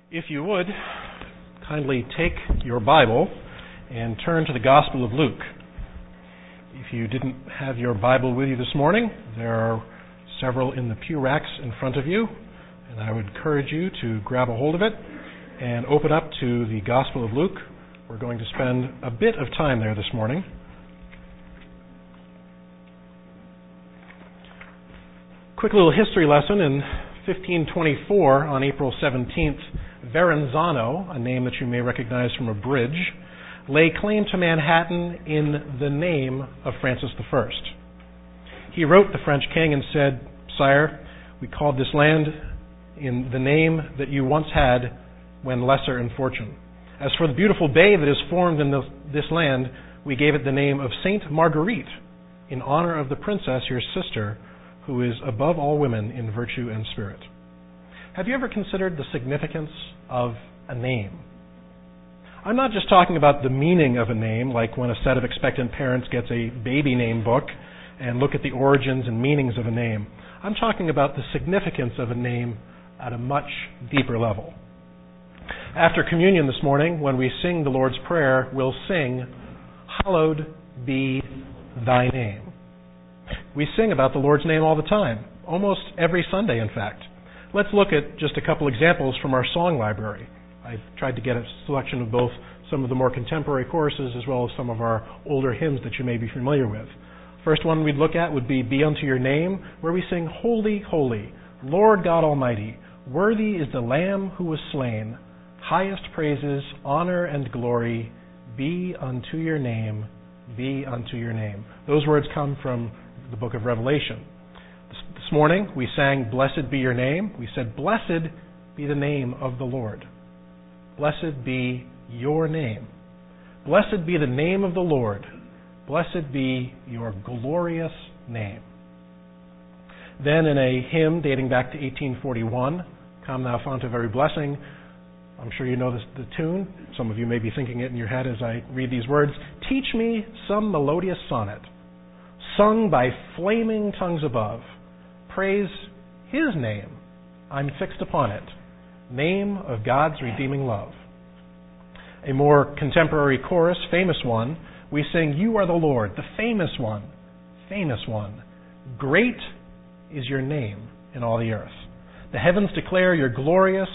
If you would, kindly take your Bible and turn to the Gospel of Luke. If you didn't have your Bible with you this morning, there are several in the pew racks in front of you, and I would encourage you to grab a hold of it and open up to the Gospel of Luke. We're going to spend a bit of time there this morning. Quick little history lesson. In 1524, on April 17th, Verrazano, a name that you may recognize from a bridge, lay claim to Manhattan in the name of Francis I. He wrote the French king and said, "Sire, we called this land in the name that you once had when lesser in fortune. As for the beautiful bay that is formed in this land, we gave it the name of Sainte Marguerite, in honor of the princess, your sister, who is above all women in virtue and spirit." Have you ever considered the significance of a name? I'm not just talking about the meaning of a name, like when a set of expectant parents gets a baby name book and look at the origins and meanings of a name. I'm talking about the significance of a name at a much deeper level. After communion this morning, when we sing the Lord's Prayer, we'll sing, "Hallowed be thy name." We sing about the Lord's name all the time, almost every Sunday, in fact. Let's look at just a couple examples from our song library. I tried to get a selection of both some of the more contemporary choruses as well as some of our older hymns that you may be familiar with. First one we'd look at would be "Be Unto Your Name," where we sing, "Holy, holy, Lord God Almighty, worthy is the Lamb who was slain. Highest praises, honor, and glory be unto your name, be unto your name." Those words come from the book of Revelation. This morning, we sang, "Blessed be your name." We said, "Blessed be the name of the Lord." Blessed be your name. Blessed be the name of the Lord. Blessed be your glorious name. Then in a hymn dating back to 1841, "Come Thou Fount of Every Blessing," I'm sure you know the tune. Some of you may be thinking it in your head as I read these words. "Teach me some melodious sonnet, sung by flaming tongues above. Praise His name, I'm fixed upon it, name of God's redeeming love." A more contemporary chorus, famous one, we sing, "You are the Lord, the famous one, great is your name in all the earth. The heavens declare your glorious,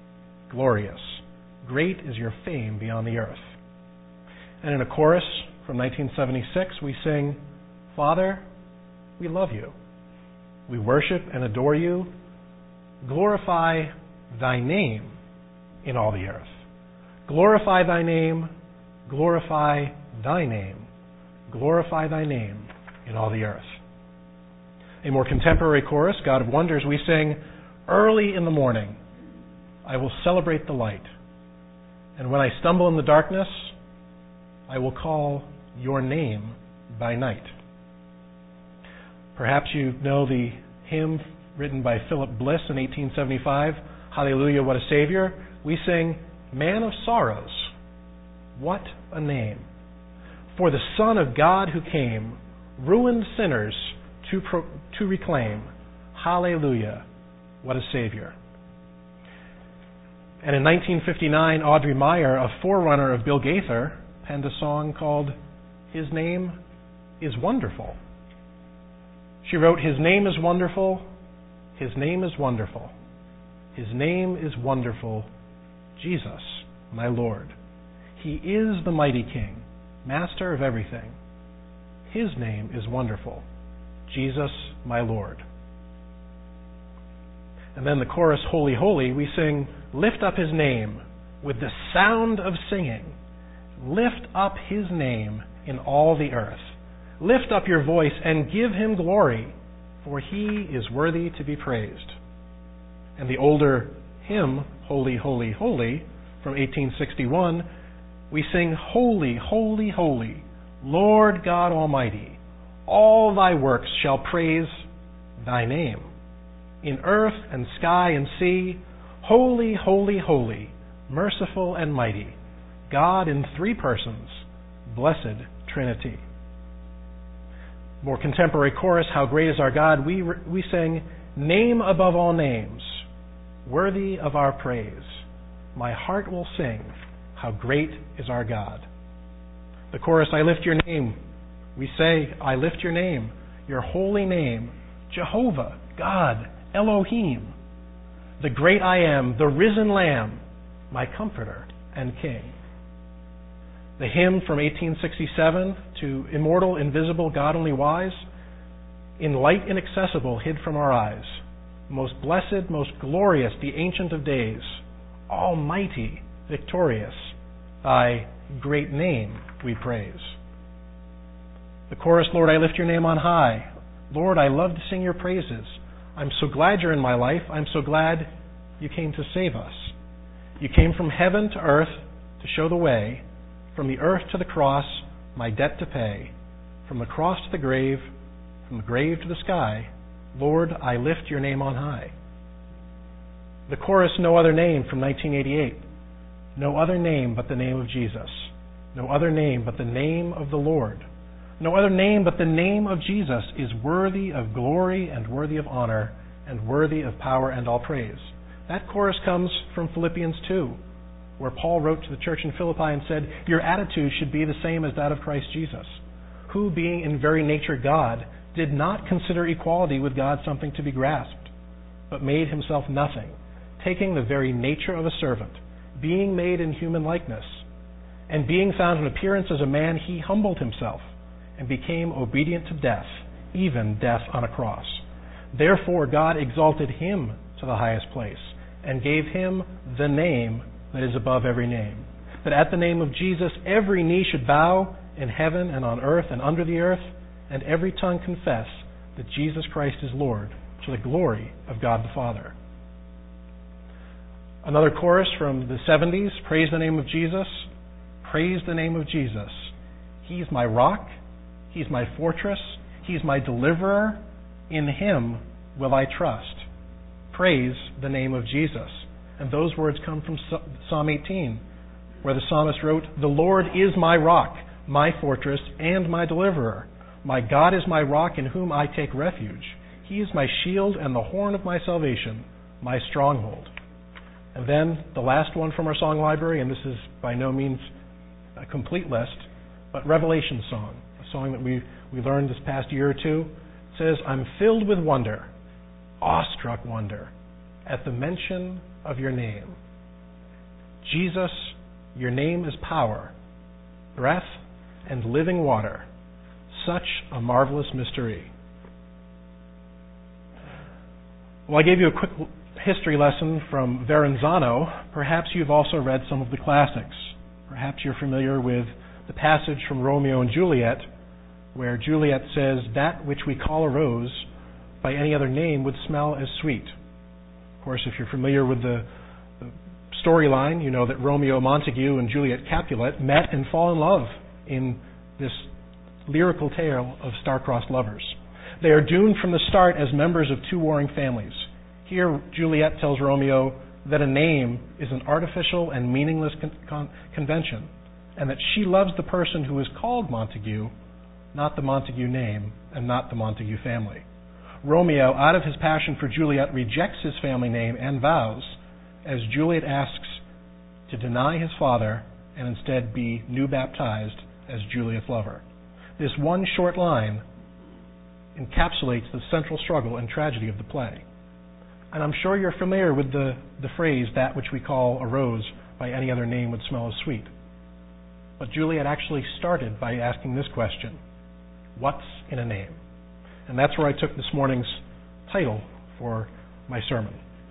great is your fame beyond the earth." And in a chorus from 1976, we sing, "Father, we love you. We worship and adore you. Glorify thy name in all the earth. Glorify thy name, glorify thy name, glorify thy name in all the earth." A more contemporary chorus, "God of Wonders," we sing, "Early in the morning I will celebrate the light, and when I stumble in the darkness, I will call your name by night." Perhaps you know the hymn written by Philip Bliss in 1875, "Hallelujah, what a Savior." We sing, "Man of sorrows, what a name, for the Son of God who came, ruined sinners to reclaim. Hallelujah, what a Savior." And in 1959, Audrey Meyer, a forerunner of Bill Gaither, penned a song called "His Name is Wonderful." She wrote, "His name is wonderful, His name is wonderful, His name is wonderful, Jesus, my Lord. He is the mighty King, Master of everything. His name is wonderful, Jesus, my Lord." And then the chorus, "Holy, holy," we sing, "Lift up His name with the sound of singing. Lift up His name in all the earth. Lift up your voice and give Him glory, for He is worthy to be praised." And the older hymn, "Holy, holy, holy," from 1861, we sing, "Holy, holy, holy, Lord God Almighty, all thy works shall praise thy name. In earth and sky and sea, holy, holy, holy, merciful and mighty, God in three persons, blessed Trinity." More contemporary chorus, "How great is our God," we sing, "Name above all names, worthy of our praise. my heart will sing, how great is our God. The chorus, I lift your name. We say, I lift your name, your holy name, Jehovah, God, Elohim, the great I am, the risen Lamb, my comforter and King. The hymn from 1867, to immortal, invisible, God only wise, in light inaccessible hid from our eyes, most blessed, most glorious, the Ancient of Days, almighty, victorious, thy great name we praise. The chorus, Lord, I lift your name on high. Lord, I love to sing your praises. I'm so glad you're in my life. I'm so glad you came to save us. You came from heaven to earth to show the way, from the earth to the cross, my debt to pay, from the cross to the grave, from the grave to the sky. Lord, I lift your name on high. The chorus, No Other Name, from 1988. No other name but the name of Jesus. No other name but the name of the Lord. No other name but the name of Jesus is worthy of glory and worthy of honor and worthy of power and all praise. That chorus comes from Philippians 2, where Paul wrote to the church in Philippi and said, your attitude should be the same as that of Christ Jesus, who, being in very nature God, did not consider equality with God something to be grasped, but made himself nothing, taking the very nature of a servant, being made in human likeness, and being found in appearance as a man, he humbled himself and became obedient to death, even death on a cross. Therefore God exalted him to the highest place and gave him the name that is above every name, that at the name of Jesus every knee should bow in heaven and on earth and under the earth, and every tongue confess that Jesus Christ is Lord, to the glory of God the Father. Another chorus from the 70s, praise the name of Jesus, praise the name of Jesus. He's my rock, he's my fortress, he's my deliverer, in him will I trust. Praise the name of Jesus. And those words come from Psalm 18, where the psalmist wrote, the Lord is my rock, my fortress, and my deliverer. My God is my rock in whom I take refuge. He is my shield and the horn of my salvation, my stronghold. And then the last one from our song library, and this is by no means a complete list, but Revelation song, a song that we learned this past year or two, says, I'm filled with wonder, awestruck wonder, at the mention of your name. Jesus, your name is power, breath, and living water. Such a marvelous mystery. Well, I gave you a quick history lesson from Verrazano. Perhaps you've also read some of the classics. Perhaps you're familiar with the passage from Romeo and Juliet, where Juliet says, that which we call a rose by any other name would smell as sweet. Of course, if you're familiar with the storyline, you know that Romeo Montague and Juliet Capulet met and fall in love in this lyrical tale of star-crossed lovers. They are doomed from the start as members of two warring families. Here, Juliet tells Romeo that a name is an artificial and meaningless convention, and that she loves the person who is called Montague, not the Montague name, and not the Montague family. Romeo, out of his passion for Juliet, rejects his family name and vows, as Juliet asks to deny his father and instead be new baptized as Juliet's lover. This one short line encapsulates the central struggle and tragedy of the play. And I'm sure you're familiar with the phrase, that which we call a rose by any other name would smell as sweet. But Juliet actually started by asking this question, what's in a name? And that's where I took this morning's title for my sermon.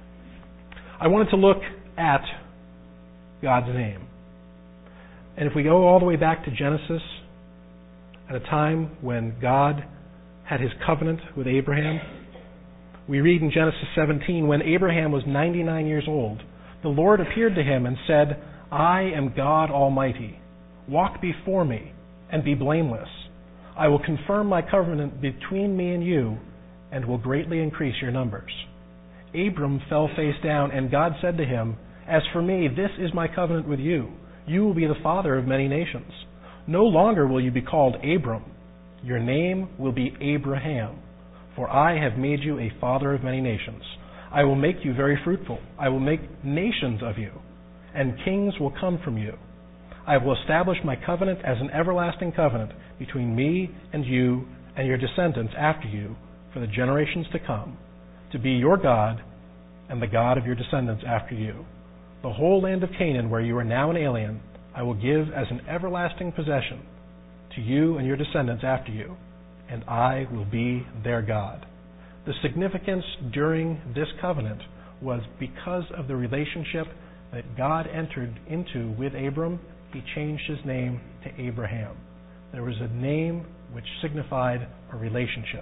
I wanted to look at God's name. And if we go all the way back to Genesis, at a time when God had his covenant with Abraham, we read in Genesis 17, when Abraham was 99 years old, the Lord appeared to him and said, I am God Almighty. Walk before me and be blameless. I will confirm my covenant between me and you and will greatly increase your numbers. Abram fell face down, and God said to him, as for me, this is my covenant with you. You will be the father of many nations. No longer will you be called Abram. Your name will be Abraham, for I have made you a father of many nations. I will make you very fruitful. I will make nations of you, and kings will come from you. I will establish my covenant as an everlasting covenant between me and you and your descendants after you for the generations to come, to be your God and the God of your descendants after you. The whole land of Canaan, where you are now an alien, I will give as an everlasting possession to you and your descendants after you, and I will be their God. The significance during this covenant was because of the relationship that God entered into with Abram. He changed his name to Abraham. There was a name which signified a relationship.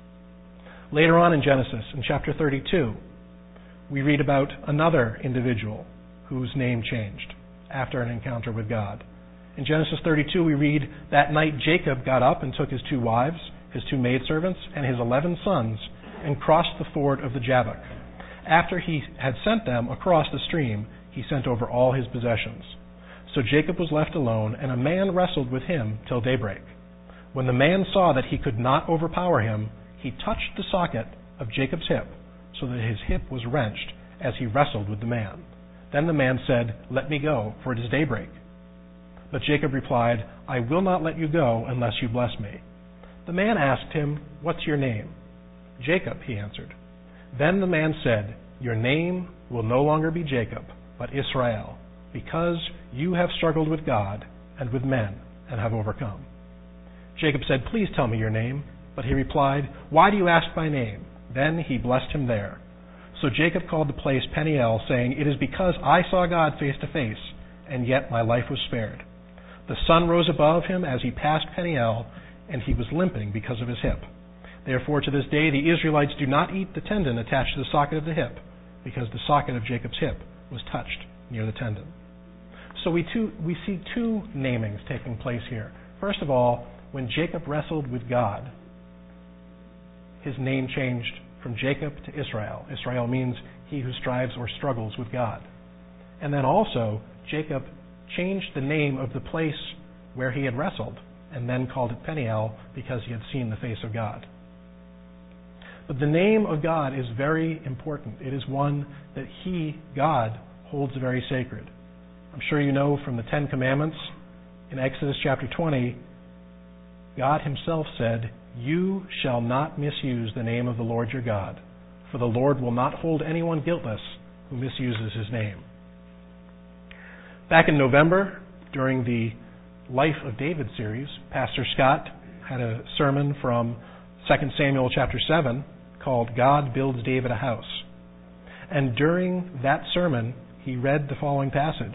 Later on in Genesis, in chapter 32, we read about another individual whose name changed after an encounter with God. In Genesis 32, we read, that night Jacob got up and took his 2 wives, his 2 maidservants, and his 11 sons, and crossed the ford of the Jabbok. After he had sent them across the stream, he sent over all his possessions. So Jacob was left alone, and a man wrestled with him till daybreak. When the man saw that he could not overpower him, he touched the socket of Jacob's hip, so that his hip was wrenched as he wrestled with the man. Then the man said, let me go, for it is daybreak. But Jacob replied, I will not let you go unless you bless me. The man asked him, what's your name? Jacob, he answered. Then the man said, your name will no longer be Jacob, but Israel, because you have struggled with God and with men and have overcome. Jacob said, please tell me your name. But he replied, why do you ask my name? Then he blessed him there. So Jacob called the place Peniel, saying, it is because I saw God face to face, and yet my life was spared. The sun rose above him as he passed Peniel, and he was limping because of his hip. Therefore to this day the Israelites do not eat the tendon attached to the socket of the hip, because the socket of Jacob's hip was touched near the tendon. So we see 2 namings taking place here. First of all, when Jacob wrestled with God, his name changed from Jacob to Israel. Israel means he who strives or struggles with God. And then also, Jacob changed the name of the place where he had wrestled, and then called it Peniel because he had seen the face of God. But the name of God is very important. It is one that He, God, holds very sacred. I'm sure you know from the 10 Commandments, in Exodus chapter 20, God Himself said, you shall not misuse the name of the Lord your God, for the Lord will not hold anyone guiltless who misuses His name. Back in November, during the Life of David series, Pastor Scott had a sermon from 2 Samuel chapter 7 called God Builds David a House. And during that sermon, he read the following passage.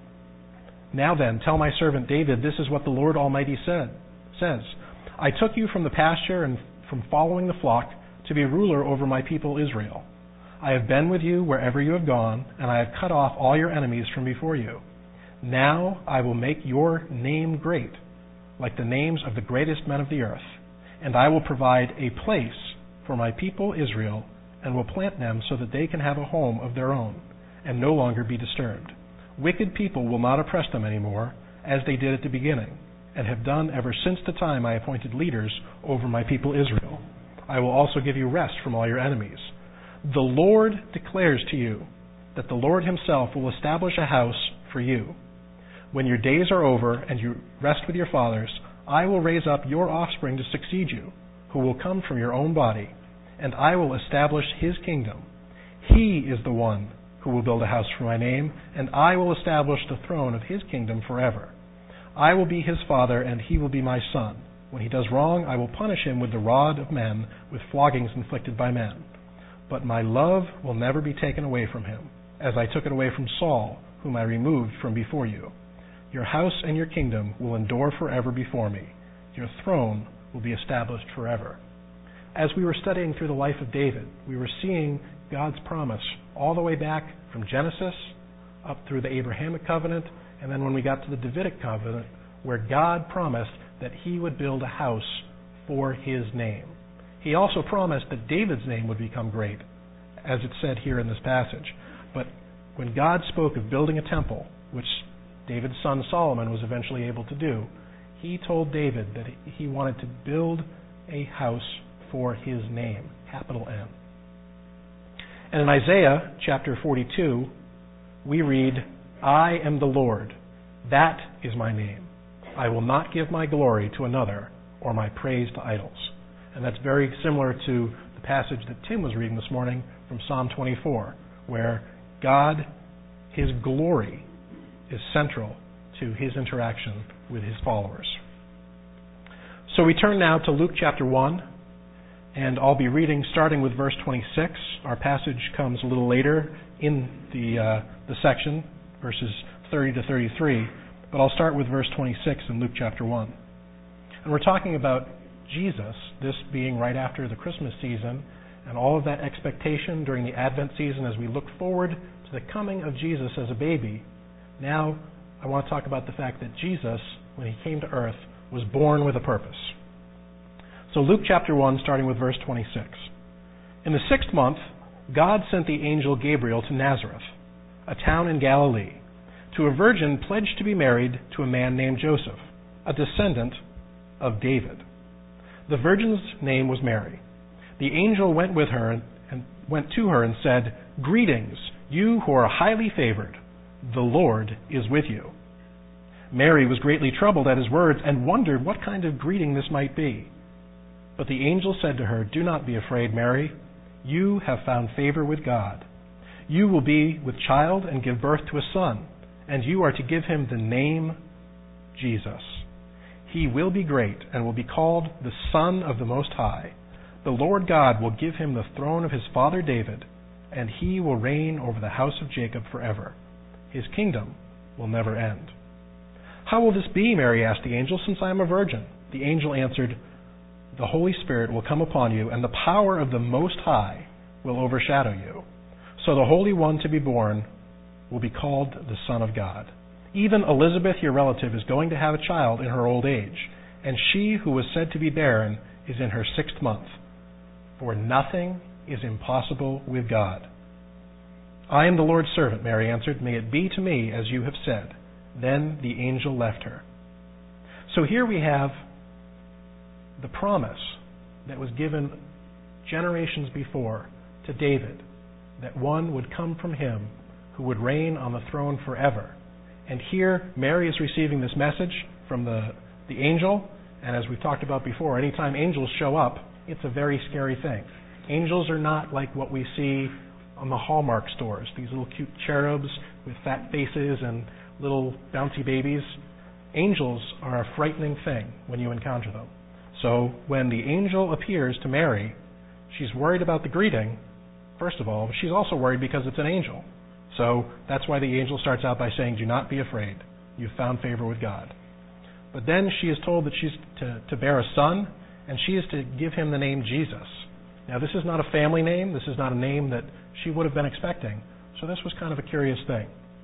Now then, tell my servant David, this is what the Lord Almighty says. I took you from the pasture and from following the flock to be ruler over my people Israel. I have been with you wherever you have gone, and I have cut off all your enemies from before you. Now I will make your name great, like the names of the greatest men of the earth, and I will provide a place for my people Israel, and will plant them so that they can have a home of their own, and no longer be disturbed. Wicked people will not oppress them anymore, as they did at the beginning, and have done ever since the time I appointed leaders over my people Israel. I will also give you rest from all your enemies. The Lord declares to you that the Lord Himself will establish a house for you. When your days are over and you rest with your fathers, I will raise up your offspring to succeed you, who will come from your own body, and I will establish His kingdom. He is the one who will build a house for my name, and I will establish the throne of His kingdom forever. I will be his father, and he will be my son. When he does wrong, I will punish him with the rod of men, with floggings inflicted by men. But my love will never be taken away from him, as I took it away from Saul, whom I removed from before you. Your house and your kingdom will endure forever before me. Your throne will be established forever. As we were studying through the life of David, we were seeing God's promise all the way back from Genesis up through the Abrahamic covenant, and then when we got to the Davidic covenant, where God promised that he would build a house for his name. He also promised that David's name would become great, as it said here in this passage. But when God spoke of building a temple, which David's son Solomon was eventually able to do, he told David that he wanted to build a house for his name, capital N. And in Isaiah chapter 42, we read I am the Lord. That is my name. I will not give my glory to another or my praise to idols. And that's very similar to the passage that Tim was reading this morning from Psalm 24, where God, his glory, is central to his interaction with his followers. So we turn now to Luke chapter 1, and I'll be reading starting with verse 26. Our passage comes a little later in the section, verses 30 to 33, but I'll start with verse 26 in Luke chapter 1. And we're talking about Jesus, this being right after the Christmas season, and all of that expectation during the Advent season as we look forward to the coming of Jesus as a baby. Now, I want to talk about the fact that Jesus, when he came to earth, was born with a purpose. So Luke chapter 1, starting with verse 26. In the 6th month, God sent the angel Gabriel to Nazareth, a town in Galilee, to a virgin pledged to be married to a man named Joseph, a descendant of David. The virgin's name was Mary. The angel went to her and said, "Greetings, you who are highly favored. The Lord is with you." Mary was greatly troubled at his words and wondered what kind of greeting this might be. But the angel said to her, "Do not be afraid, Mary. You have found favor with God. You will be with child and give birth to a son, and you are to give him the name Jesus. He will be great and will be called the Son of the Most High. The Lord God will give him the throne of his father David, and he will reign over the house of Jacob forever. His kingdom will never end." "How will this be?" Mary asked the angel, "since I am a virgin?" The angel answered, "The Holy Spirit will come upon you, and the power of the Most High will overshadow you. So the Holy One to be born will be called the Son of God. Even Elizabeth, your relative, is going to have a child in her old age, and she who was said to be barren is in her 6th month. For nothing is impossible with God." "I am the Lord's servant," Mary answered. "May it be to me as you have said." Then the angel left her. So here we have the promise that was given generations before to David, that one would come from him who would reign on the throne forever. And here Mary is receiving this message from the angel, and as we've talked about before, anytime angels show up, it's a very scary thing. Angels are not like what we see on the Hallmark stores, these little cute cherubs with fat faces and little bouncy babies. Angels are a frightening thing when you encounter them. So when the angel appears to Mary, she's worried about the greeting, first of all, but she's also worried because it's an angel. So that's why the angel starts out by saying, "Do not be afraid. You've found favor with God." But then she is told that she's to bear a son, and she is to give him the name Jesus. Now, this is not a family name. This is not a name that she would have been expecting. So this was kind of a curious thing.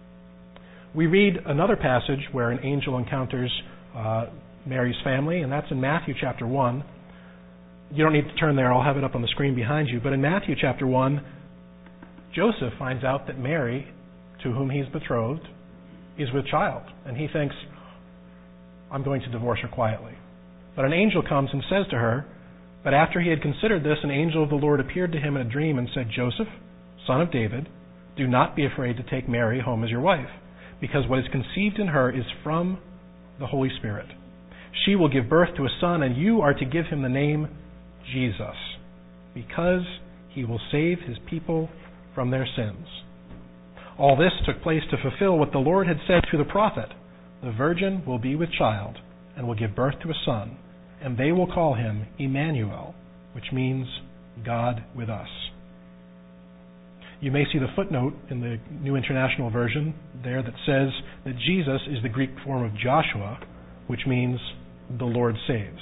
We read another passage where an angel encounters Mary's family, and that's in Matthew chapter 1. You don't need to turn there. I'll have it up on the screen behind you. But in Matthew chapter 1, Joseph finds out that Mary, to whom he's betrothed, is with child. And he thinks, "I'm going to divorce her quietly." But an angel comes and says to her, "But after he had considered this, an angel of the Lord appeared to him in a dream and said, 'Joseph, son of David, do not be afraid to take Mary home as your wife, because what is conceived in her is from the Holy Spirit. She will give birth to a son, and you are to give him the name Jesus, because he will save his people from their sins.' All this took place to fulfill what the Lord had said through the prophet. 'The virgin will be with child and will give birth to a son, and they will call him Emmanuel,' which means God with us." You may see the footnote in the New International Version there that says that Jesus is the Greek form of Joshua, which means the Lord saves.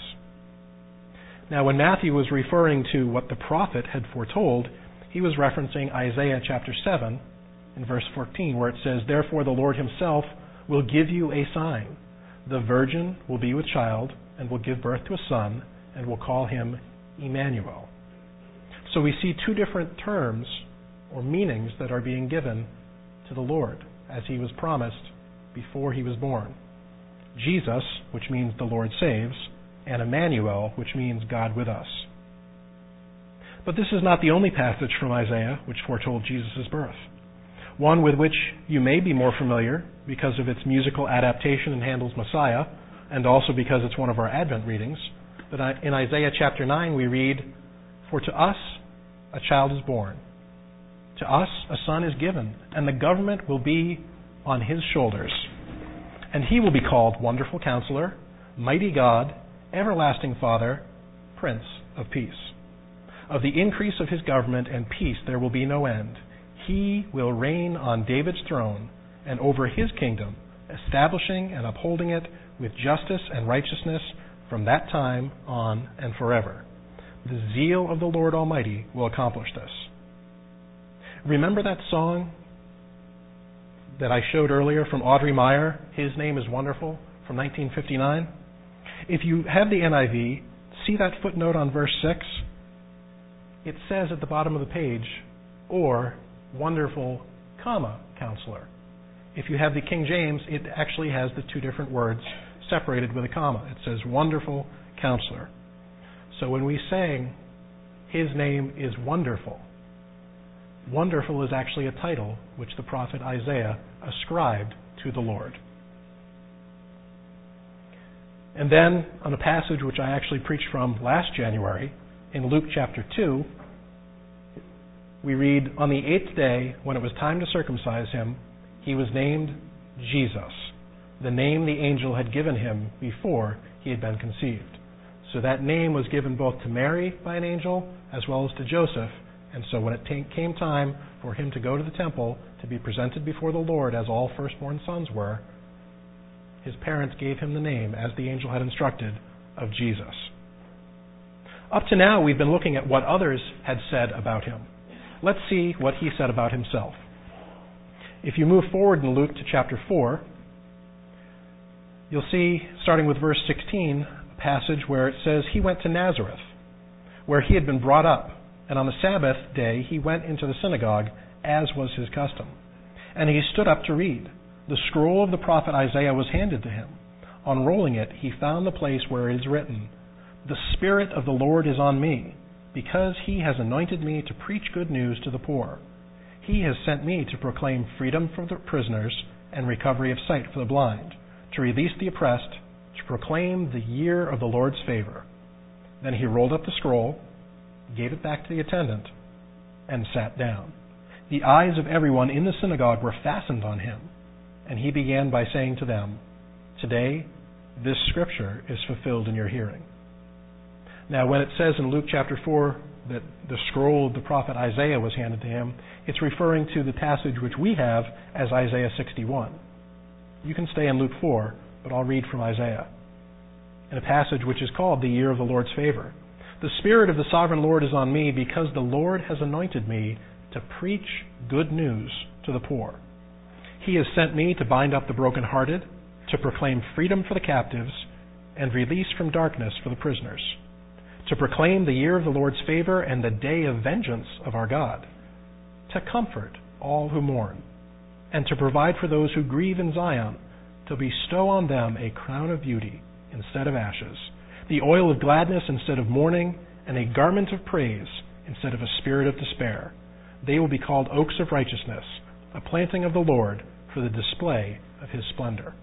Now, when Matthew was referring to what the prophet had foretold, he was referencing Isaiah chapter 7 in verse 14, where it says, "Therefore the Lord himself will give you a sign. The virgin will be with child and will give birth to a son and will call him Emmanuel." So we see two different terms or meanings that are being given to the Lord as he was promised before he was born. Jesus, which means the Lord saves, and Emmanuel, which means God with us. But this is not the only passage from Isaiah which foretold Jesus' birth. one with which you may be more familiar because of its musical adaptation in Handel's Messiah, and also because it's one of our Advent readings. But in Isaiah chapter 9 we read, "For to us a child is born, to us a son is given, and the government will be on his shoulders. And he will be called Wonderful Counselor, Mighty God, Everlasting Father, Prince of Peace. Of the increase of his government and peace there will be no end. He will reign on David's throne and over his kingdom, establishing and upholding it with justice and righteousness from that time on and forever. The zeal of the Lord Almighty will accomplish this." Remember that song that I showed earlier from Audrey Meyer, "His Name is Wonderful," from 1959? If you have the NIV, see that footnote on verse 6? It says at the bottom of the page, or Wonderful, Counselor. If you have the King James, it actually has the two different words separated with a comma. It says Wonderful Counselor. So when we sang, "His name is Wonderful," wonderful is actually a title which the prophet Isaiah ascribed to the Lord. And then, on a passage which I actually preached from last January, in Luke chapter 2, we read, "On the 8th day, when it was time to circumcise him, he was named Jesus, the name the angel had given him before he had been conceived." So that name was given both to Mary by an angel as well as to Joseph. And so when it came time for him to go to the temple to be presented before the Lord as all firstborn sons were, his parents gave him the name, as the angel had instructed, of Jesus. Up to now, we've been looking at what others had said about him. Let's see what he said about himself. If you move forward in Luke to chapter 4, you'll see, starting with verse 16, a passage where it says, "He went to Nazareth, where he had been brought up, and on the Sabbath day he went into the synagogue, as was his custom. And he stood up to read. The scroll of the prophet Isaiah was handed to him. Unrolling it, he found the place where it is written, 'The Spirit of the Lord is on me, because he has anointed me to preach good news to the poor. He has sent me to proclaim freedom for the prisoners and recovery of sight for the blind, to release the oppressed, to proclaim the year of the Lord's favor.' Then he rolled up the scroll, gave it back to the attendant, and sat down. The eyes of everyone in the synagogue were fastened on him, and he began by saying to them, 'Today this scripture is fulfilled in your hearing.'" Now, when it says in Luke chapter 4 that the scroll of the prophet Isaiah was handed to him, it's referring to the passage which we have as Isaiah 61. You can stay in Luke 4, but I'll read from Isaiah, in a passage which is called the year of the Lord's favor. "The Spirit of the sovereign Lord is on me, because the Lord has anointed me to preach good news to the poor. He has sent me to bind up the brokenhearted, to proclaim freedom for the captives, and release from darkness for the prisoners, to proclaim the year of the Lord's favor and the day of vengeance of our God, to comfort all who mourn, and to provide for those who grieve in Zion, to bestow on them a crown of beauty instead of ashes, the oil of gladness instead of mourning, and a garment of praise instead of a spirit of despair. They will be called oaks of righteousness, a planting of the Lord for the display of his splendor."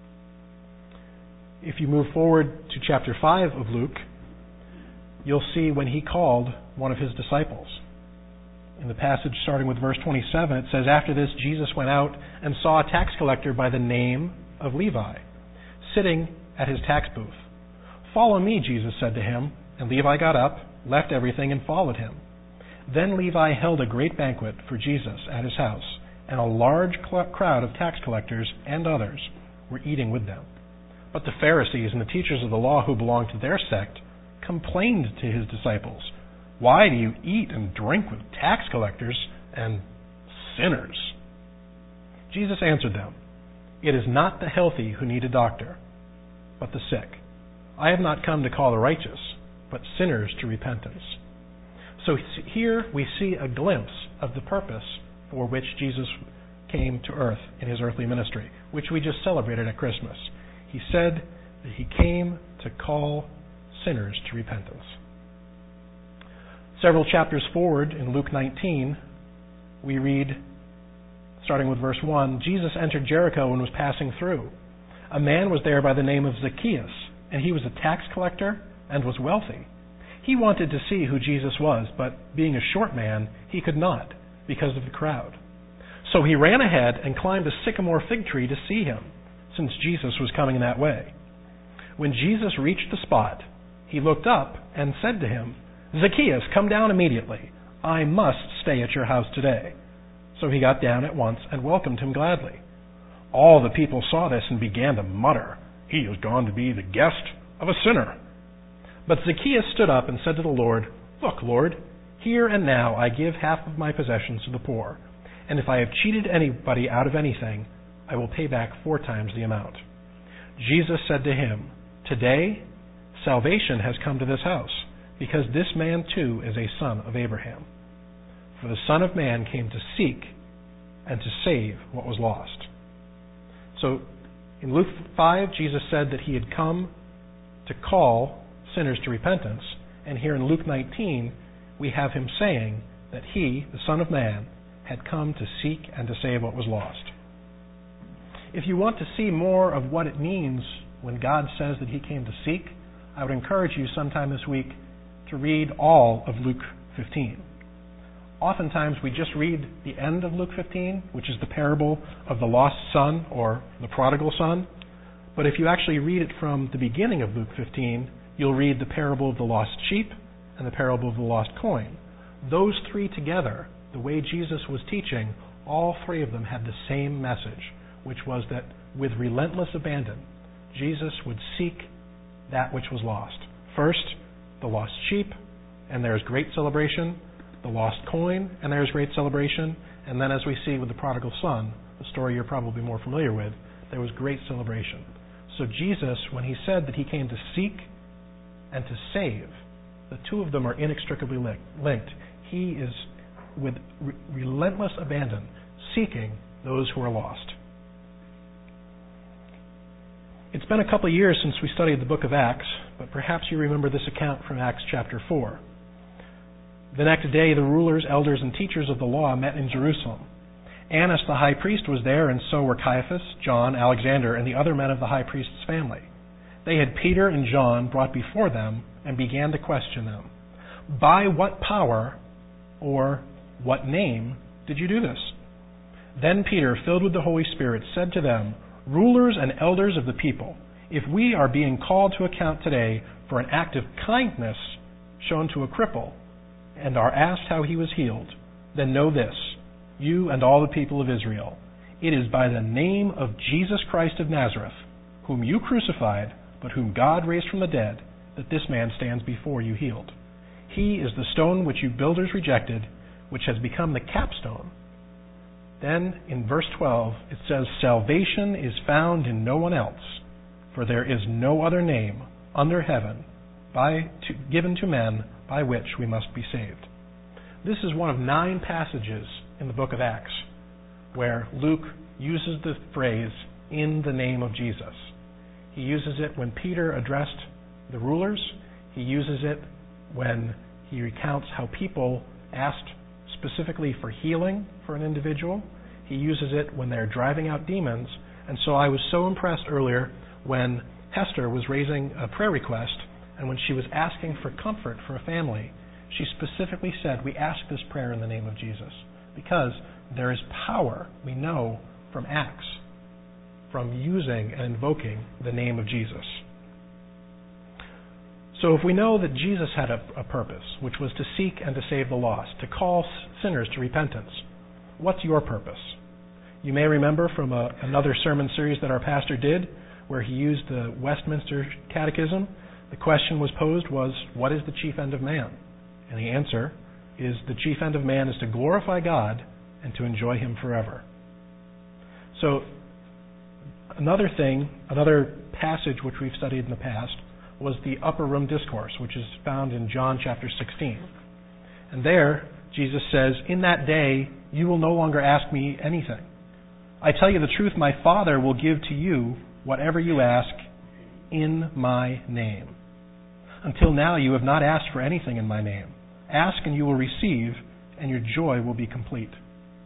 If you move forward to chapter 5 of Luke, you'll see when he called one of his disciples. In the passage starting with verse 27, it says, "After this, Jesus went out and saw a tax collector by the name of Levi, sitting at his tax booth. 'Follow me,' Jesus said to him, and Levi got up, left everything, and followed him. Then Levi held a great banquet for Jesus at his house, and a large crowd of tax collectors and others were eating with them. But the Pharisees and the teachers of the law who belonged to their sect complained to his disciples, 'Why do you eat and drink with tax collectors and sinners?' Jesus answered them, 'It is not the healthy who need a doctor, but the sick. I have not come to call the righteous, but sinners to repentance.'" So here we see a glimpse of the purpose for which Jesus came to earth in his earthly ministry, which we just celebrated at Christmas. He said that he came to call sinners to repentance. Several chapters forward in Luke 19, we read Starting with verse 1, Jesus entered Jericho and was passing through. A man was there by the name of Zacchaeus, and he was a tax collector and was wealthy. He wanted to see who Jesus was, but being a short man, he could not because of the crowd. So he ran ahead and climbed a sycamore fig tree to see him, since Jesus was coming that way. When Jesus reached the spot, he looked up and said to him, "Zacchaeus, come down immediately. I must stay at your house today." So he got down at once and welcomed him gladly. All the people saw this and began to mutter, "He is gone to be the guest of a sinner." But Zacchaeus stood up and said to the Lord, "Look, Lord, here and now I give half of my possessions to the poor, and if I have cheated anybody out of anything, I will pay back 4 times the amount." Jesus said to him, "Today salvation has come to this house, because this man too is a son of Abraham. For the Son of Man came to seek and to save what was lost." So in Luke 5, Jesus said that he had come to call sinners to repentance. And here in Luke 19, we have him saying that he, the Son of Man, had come to seek and to save what was lost. If you want to see more of what it means when God says that he came to seek, I would encourage you sometime this week to read all of Luke 15. Oftentimes we just read the end of Luke 15, which is the parable of the lost son or the prodigal son. But if you actually read it from the beginning of Luke 15, you'll read the parable of the lost sheep and the parable of the lost coin. Those 3 together, the way Jesus was teaching, all 3 of them had the same message, which was that with relentless abandon, Jesus would seek that which was lost. First, the lost sheep, and there's great celebration. The lost coin, and there's great celebration. And then as we see with the prodigal son, the story you're probably more familiar with, there was great celebration. So Jesus, when he said that he came to seek and to save, the 2 of them are inextricably linked. He is, with relentless abandon, seeking those who are lost. It's been a couple of years since we studied the book of Acts, but perhaps you remember this account from Acts chapter 4. The next day, the rulers, elders, and teachers of the law met in Jerusalem. Annas the high priest was there, and so were Caiaphas, John, Alexander, and the other men of the high priest's family. They had Peter and John brought before them and began to question them. "By what power or what name did you do this?" Then Peter, filled with the Holy Spirit, said to them, "Rulers and elders of the people, if we are being called to account today for an act of kindness shown to a cripple, and are asked how he was healed, then know this, you and all the people of Israel. It is by the name of Jesus Christ of Nazareth, whom you crucified, but whom God raised from the dead, that this man stands before you healed. He is the stone which you builders rejected, which has become the capstone." Then in verse 12 it says, "Salvation is found in no one else, for there is no other name under heaven given to men by which we must be saved." This is one of 9 passages in the book of Acts where Luke uses the phrase, "in the name of Jesus." He uses it when Peter addressed the rulers. He uses it when he recounts how people asked specifically for healing for an individual. He uses it when they're driving out demons. And so I was so impressed earlier when Hester was raising a prayer request, and when she was asking for comfort for a family, she specifically said, "We ask this prayer in the name of Jesus," because there is power, we know from Acts, from using and invoking the name of Jesus. So if we know that Jesus had a purpose, which was to seek and to save the lost, to call sinners to repentance, what's your purpose? You may remember from another sermon series that our pastor did, where he used the Westminster Catechism. The question was posed was, what is the chief end of man? And the answer is, the chief end of man is to glorify God and to enjoy him forever. So another passage which we've studied in the past was the Upper Room Discourse, which is found in John chapter 16. And there, Jesus says, "In that day, you will no longer ask me anything. I tell you the truth, my Father will give to you whatever you ask in my name. Until now, you have not asked for anything in my name. Ask and you will receive, and your joy will be complete.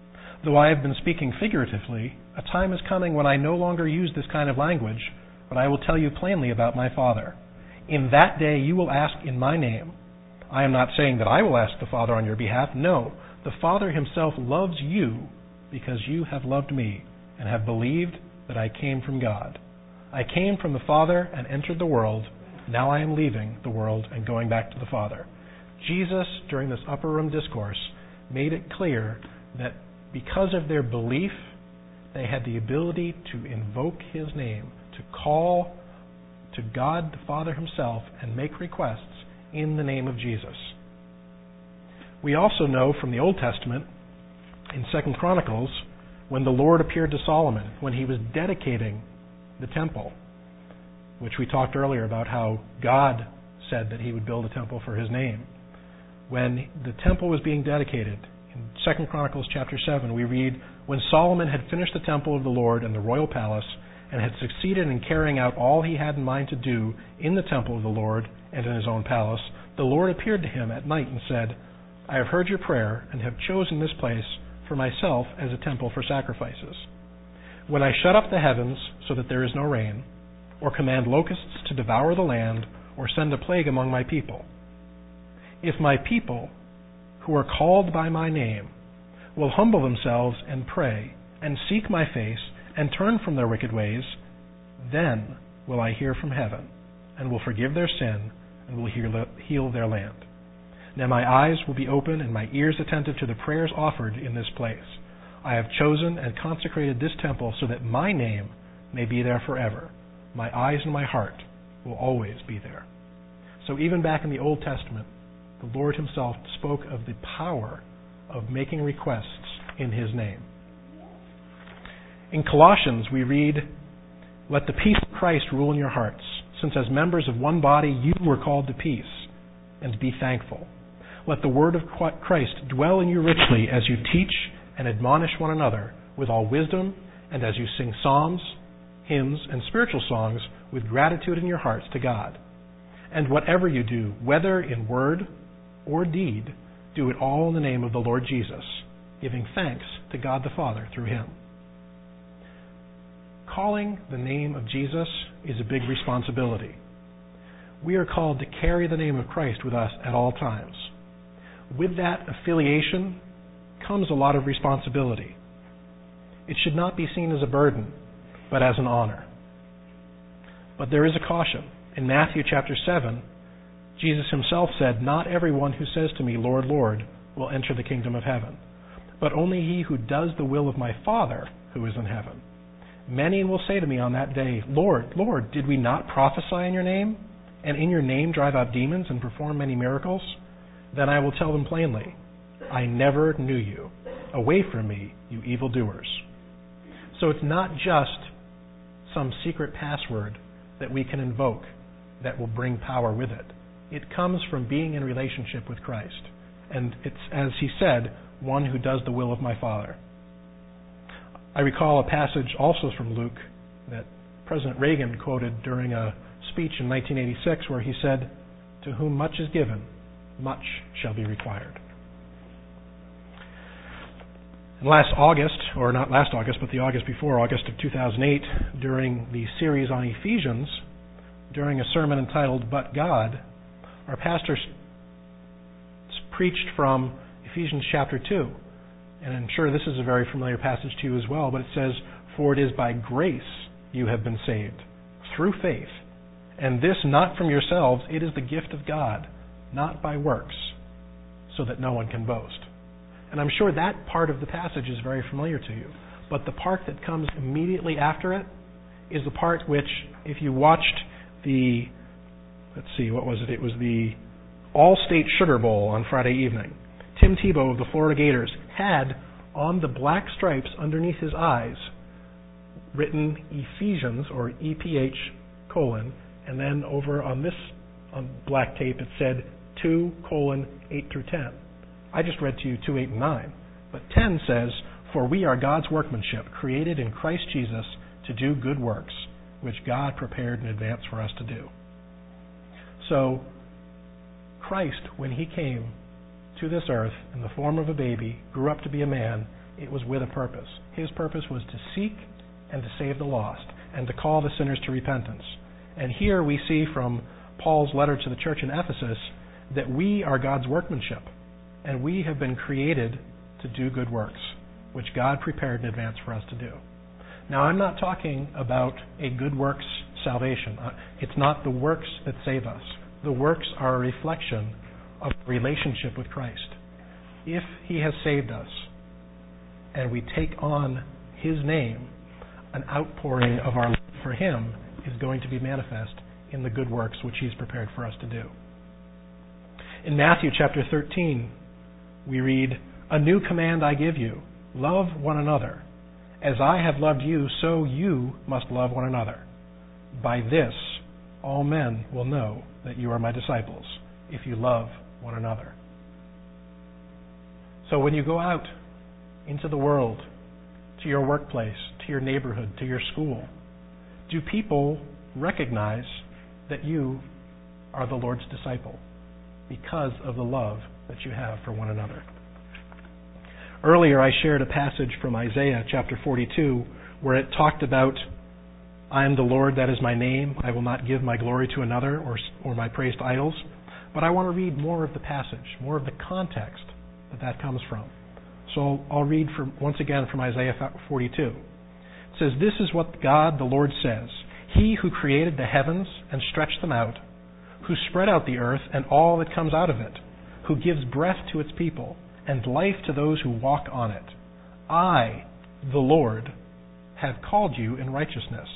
Though I have been speaking figuratively, a time is coming when I no longer use this kind of language, but I will tell you plainly about my Father. In that day you will ask in my name. I am not saying that I will ask the Father on your behalf. No, the Father himself loves you because you have loved me and have believed that I came from God. I came from the Father and entered the world. Now I am leaving the world and going back to the Father. Jesus, during this upper room discourse, made it clear that because of their belief, they had the ability to invoke his name, to call to God the Father himself and make requests in the name of Jesus. We also know from the Old Testament, in 2 Chronicles, when the Lord appeared to Solomon, when he was dedicating the temple, which we talked earlier about how God said that he would build a temple for his name. When the temple was being dedicated, in 2 Chronicles chapter 7, we read, when Solomon had finished the temple of the Lord and the royal palace, and had succeeded in carrying out all he had in mind to do in the temple of the Lord and in his own palace, the Lord appeared to him at night and said, I have heard your prayer and have chosen this place for myself as a temple for sacrifices. When I shut up the heavens so that there is no rain, or command locusts to devour the land, or send a plague among my people, if my people, who are called by my name, will humble themselves and pray and seek my face and turn from their wicked ways, then will I hear from heaven and will forgive their sin and will heal their land. Now my eyes will be open and my ears attentive to the prayers offered in this place. I have chosen and consecrated this temple so that my name may be there forever. My eyes and my heart will always be there. So even back in the Old Testament, the Lord himself spoke of the power of making requests in his name. In Colossians, we read, let the peace of Christ rule in your hearts, since as members of one body you were called to peace, and be thankful. Let the word of Christ dwell in you richly as you teach and admonish one another with all wisdom, and as you sing psalms, hymns, and spiritual songs with gratitude in your hearts to God. And whatever you do, whether in word or deed, do it all in the name of the Lord Jesus, giving thanks to God the Father through him. Calling the name of Jesus is a big responsibility. We are called to carry the name of Christ with us at all times. With that affiliation comes a lot of responsibility. It should not be seen as a burden, but as an honor. But there is a caution. In Matthew chapter 7, Jesus himself said, not everyone who says to me, Lord, Lord, will enter the kingdom of heaven, but only he who does the will of my Father who is in heaven. Many will say to me on that day, Lord, Lord, did we not prophesy in your name, and in your name drive out demons and perform many miracles? Then I will tell them plainly, I never knew you. Away from me, you evildoers. So it's not just some secret password that we can invoke that will bring power with it. It comes from being in relationship with Christ. And it's, as he said, one who does the will of my Father. I recall a passage also from Luke that President Reagan quoted during a speech in 1986 where he said, to whom much is given, much shall be required. And last August, or not last August, but the August before, August of 2008, during the series on Ephesians, during a sermon entitled But God, our pastor preached from Ephesians chapter 2. And I'm sure this is a very familiar passage to you as well, but it says, for it is by grace you have been saved, through faith. And this not from yourselves, it is the gift of God, not by works, so that no one can boast. And I'm sure that part of the passage is very familiar to you. But the part that comes immediately after it is the part which, if you watched the, let's see, what was it? It was the All-State Sugar Bowl on Friday evening. Tim Tebow of the Florida Gators had on the black stripes underneath his eyes written Ephesians, or EPH, and then over on this on black tape it said 2:8 through 10. I just read to you 2, 8, and 9. But 10 says, for we are God's workmanship, created in Christ Jesus to do good works, which God prepared in advance for us to do. So, Christ, when he came to this earth in the form of a baby, grew up to be a man, it was with a purpose. His purpose was to seek and to save the lost and to call the sinners to repentance. And here we see from Paul's letter to the church in Ephesus that we are God's workmanship, and we have been created to do good works, which God prepared in advance for us to do. Now, I'm not talking about a good works salvation. It's not the works that save us. The works are a reflection of a relationship with Christ. If He has saved us and we take on His name, an outpouring of our love for Him is going to be manifest in the good works which He's prepared for us to do. In Matthew chapter 13, we read, "A new command I give you, love one another. As I have loved you, so you must love one another. By this, all men will know that you are my disciples, if you love one another." So when you go out into the world, to your workplace, to your neighborhood, to your school, do people recognize that you are the Lord's disciple because of the love that you have for one another? Earlier I shared a passage from Isaiah chapter 42 where it talked about, "I am the Lord, that is my name. I will not give my glory to another or my praise to idols." But I want to read more of the passage, more of the context that comes from. So I'll read once again from Isaiah 42. It says, "This is what God the Lord says, He who created the heavens and stretched them out, who spread out the earth and all that comes out of it, who gives breath to its people and life to those who walk on it. I, the Lord, have called you in righteousness.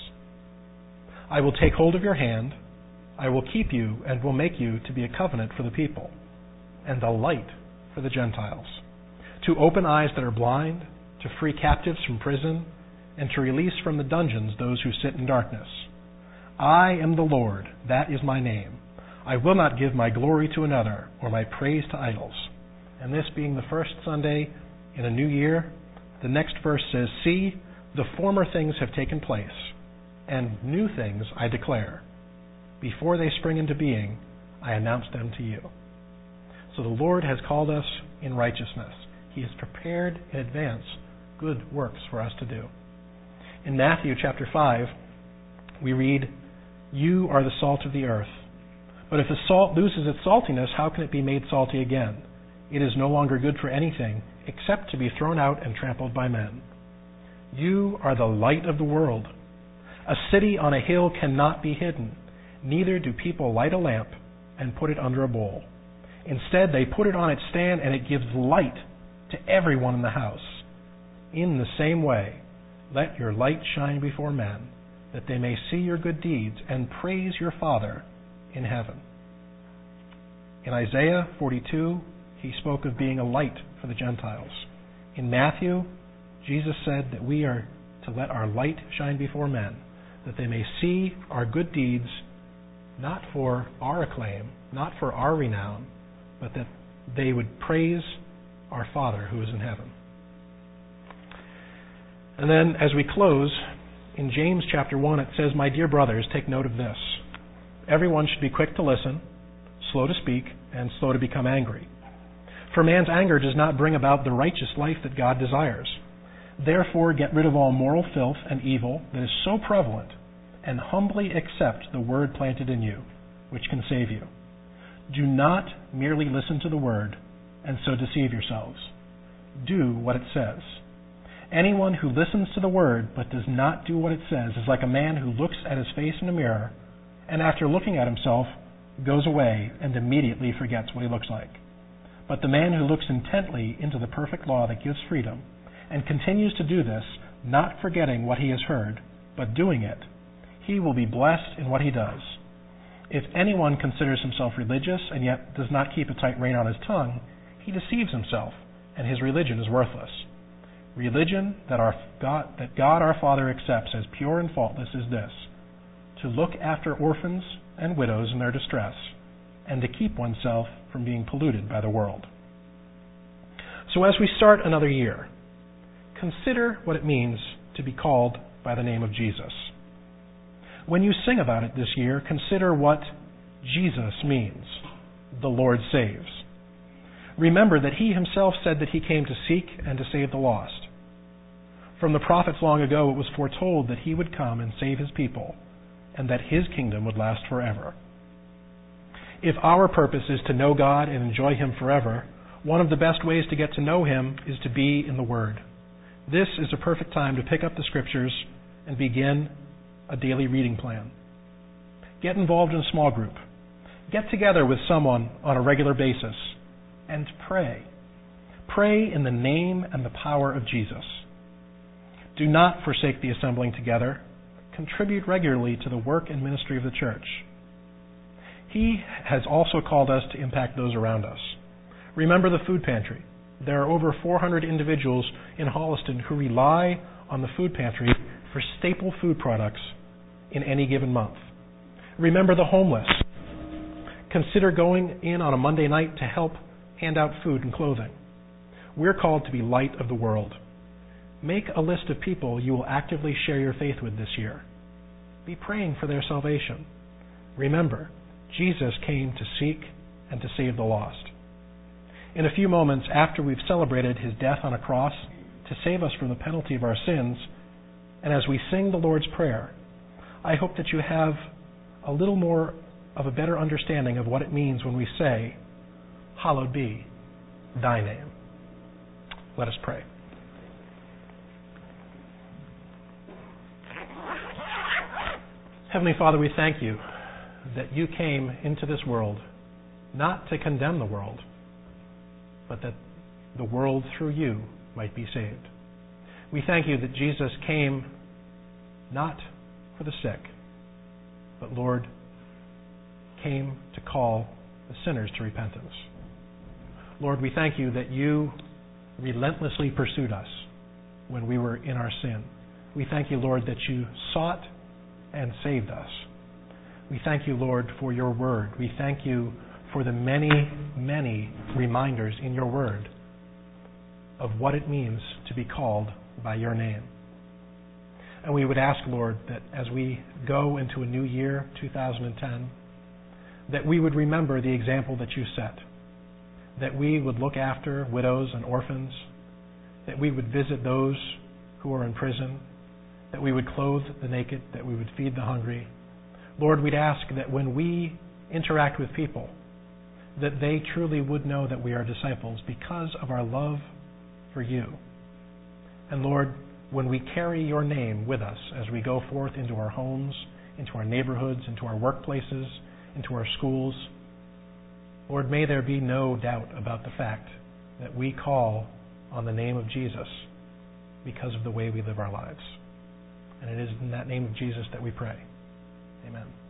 I will take hold of your hand, I will keep you and will make you to be a covenant for the people, and a light for the Gentiles, to open eyes that are blind, to free captives from prison, and to release from the dungeons those who sit in darkness. I am the Lord, that is my name. I will not give my glory to another or my praise to idols." And this being the first Sunday in a new year, the next verse says, "See, the former things have taken place, and new things I declare. Before they spring into being, I announce them to you." So the Lord has called us in righteousness. He has prepared in advance good works for us to do. In Matthew chapter 5, we read, "You are the salt of the earth. But if the salt loses its saltiness, how can it be made salty again? It is no longer good for anything except to be thrown out and trampled by men. You are the light of the world. A city on a hill cannot be hidden. Neither do people light a lamp and put it under a bowl. Instead, they put it on its stand, and it gives light to everyone in the house. In the same way, let your light shine before men, that they may see your good deeds and praise your Father in heaven." In Isaiah 42, he spoke of being a light for the Gentiles. In Matthew, Jesus said that we are to let our light shine before men, that they may see our good deeds, not for our acclaim, not for our renown, but that they would praise our Father who is in heaven. And then as we close, in James chapter 1 it says, "My dear brothers, take note of this. Everyone should be quick to listen, slow to speak, and slow to become angry. For man's anger does not bring about the righteous life that God desires. Therefore get rid of all moral filth and evil that is so prevalent, and humbly accept the word planted in you, which can save you. Do not merely listen to the word and so deceive yourselves. Do what it says. Anyone who listens to the word but does not do what it says is like a man who looks at his face in a mirror and after looking at himself goes away and immediately forgets what he looks like. But the man who looks intently into the perfect law that gives freedom and continues to do this, not forgetting what he has heard, but doing it, he will be blessed in what he does. If anyone considers himself religious and yet does not keep a tight rein on his tongue, he deceives himself, and his religion is worthless. Religion that God our Father accepts as pure and faultless is this: to look after orphans and widows in their distress, and to keep oneself from being polluted by the world." So as we start another year, consider what it means to be called by the name of Jesus. When you sing about it this year, consider what Jesus means. The Lord saves. Remember that He Himself said that He came to seek and to save the lost. From the prophets long ago, it was foretold that he would come and save his people, and that his kingdom would last forever. If our purpose is to know God and enjoy him forever, one of the best ways to get to know him is to be in the Word. This is a perfect time to pick up the Scriptures and begin a daily reading plan. Get involved in a small group. Get together with someone on a regular basis and pray. Pray in the name and the power of Jesus. Do not forsake the assembling together. Contribute regularly to the work and ministry of the church. He has also called us to impact those around us. Remember the food pantry. There are over 400 individuals in Holliston who rely on the food pantry for staple food products in any given month. Remember the homeless. Consider going in on a Monday night to help hand out food and clothing. We're called to be light of the world. Make a list of people you will actively share your faith with this year. Be praying for their salvation. Remember, Jesus came to seek and to save the lost. In a few moments after we've celebrated his death on a cross to save us from the penalty of our sins, and as we sing the Lord's Prayer, I hope that you have a little more of a better understanding of what it means when we say, "Hallowed be thy name." Let us pray. Heavenly Father, we thank you that you came into this world not to condemn the world, but that the world through you might be saved. We thank you that Jesus came not for the sick, but, Lord, came to call the sinners to repentance. Lord, we thank you that you relentlessly pursued us when we were in our sin. We thank you, Lord, that you sought and saved us. We thank you, Lord, for your word. We thank you for the many, many reminders in your word of what it means to be called by your name. And we would ask, Lord, that as we go into a new year, 2010, that we would remember the example that you set, that we would look after widows and orphans, that we would visit those who are in prison, that we would clothe the naked, that we would feed the hungry. Lord, we'd ask that when we interact with people, that they truly would know that we are disciples because of our love for you. And Lord, when we carry your name with us as we go forth into our homes, into our neighborhoods, into our workplaces, into our schools, Lord, may there be no doubt about the fact that we call on the name of Jesus because of the way we live our lives. And it is in that name of Jesus that we pray. Amen.